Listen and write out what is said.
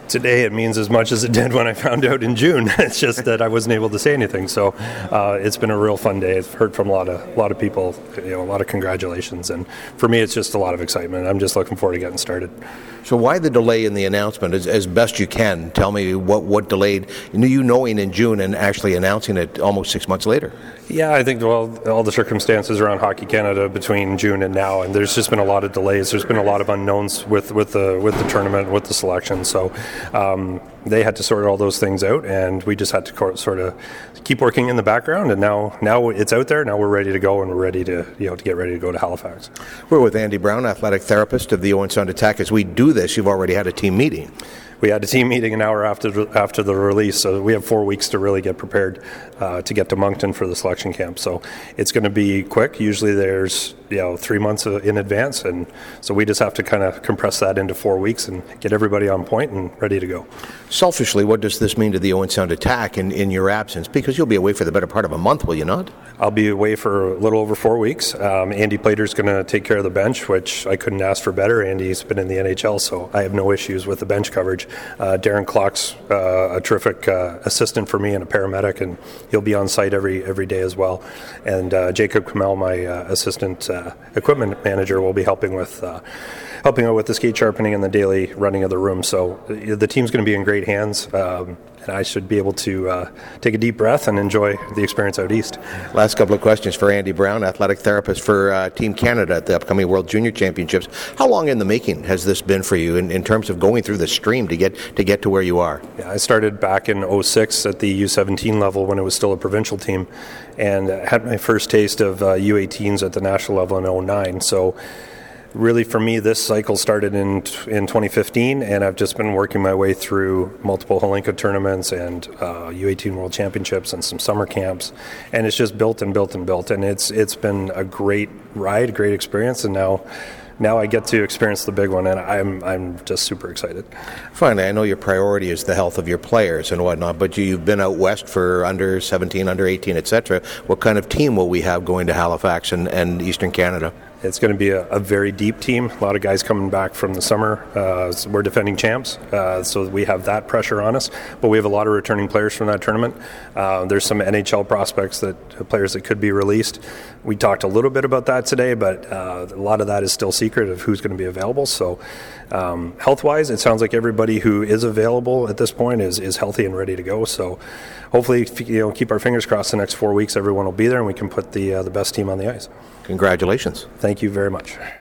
Today it means as much as it did when I found out in June. It's just that I wasn't able to say anything. So it's been a real fun day. I've heard from a lot of people, a lot of congratulations, and for me it's just a lot of excitement. I'm just looking forward to getting started. So why the delay in the announcement? As best you can, tell me what delayed you knowing in June and actually announcing it almost 6 months later. Yeah, I think all the circumstances around Hockey Canada between June and now, and there's just been a lot of delays. There's been a lot of unknowns with the tournament, with the selection. So they had to sort all those things out, and we just had to sort of keep working in the background. And now it's out there. Now we're ready to go, and we're ready to get ready to go to Halifax. We're with Andy Brown, athletic therapist of the Owen Sound Attack. As we do this, you've already had a team meeting. We had a team meeting an hour after the release, so we have 4 weeks to really get prepared to get to Moncton for the selection camp. So it's going to be quick. Usually there's 3 months in advance, and so we just have to kind of compress that into 4 weeks and get everybody on point and ready to go. Selfishly, what does this mean to the Owen Sound Attack in your absence? Because you'll be away for the better part of a month, will you not? I'll be away for a little over 4 weeks. Andy Plater's going to take care of the bench, which I couldn't ask for better. Andy's been in the NHL, so I have no issues with the bench coverage. Darren Klock's a terrific assistant for me and a paramedic, and he'll be on site every day as well. And Jacob Kamel, my assistant equipment manager, will be helping out with the skate sharpening and the daily running of the room. So the team's going to be in great hands, and I should be able to take a deep breath and enjoy the experience out east. Last couple of questions for Andy Brown, athletic therapist for Team Canada at the upcoming World Junior Championships. How long in the making has this been for you in terms of going through the stream to get to where you are? Yeah, I started back in 2006 at the U17 level when it was still a provincial team, and had my first taste of U18s at the national level in 2009. So really, for me, this cycle started in 2015, and I've just been working my way through multiple Holinka tournaments and U18 World Championships and some summer camps, and it's just built and built and built, and it's been a great ride, great experience, and now I get to experience the big one, and I'm just super excited. Finally, I know your priority is the health of your players and whatnot, but you've been out west for under 17, under 18, etc. What kind of team will we have going to Halifax and Eastern Canada? It's going to be a very deep team. A lot of guys coming back from the summer. We're defending champs, so we have that pressure on us. But we have a lot of returning players from that tournament. There's some NHL prospects, players that could be released. We talked a little bit about that today, but a lot of that is still secret of who's going to be available. So health-wise, it sounds like everybody who is available at this point is healthy and ready to go. So hopefully, keep our fingers crossed the next 4 weeks, everyone will be there and we can put the best team on the ice. Congratulations. Thank you very much.